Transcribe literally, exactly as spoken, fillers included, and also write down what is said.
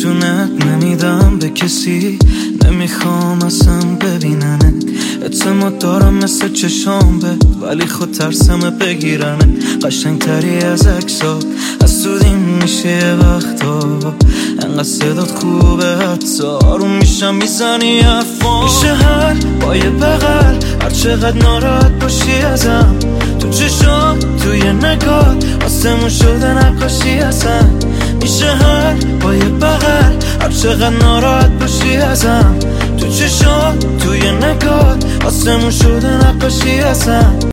نشونت نمیدم به کسی، نمیخوام اصلا ببیننت. اعتماد دارم مثل چشام به، ولی خود ترسمه بگیرنت. قشنگ تری از عکس‌ها حسودیم میشه یه وقتا، انقدر صدات خوبه حتی آروم میشم میزنی حرفا. میشه هر با یه بغل هر چقدر ناراحت باشی ازم، تو چشام توی نگات آسمون شده نقاشی ازم. میشه هر با یه بغل هر چقدر ناراحت باشی ازم، تو چشام توی نگات آسمون شده نقاشی ازم.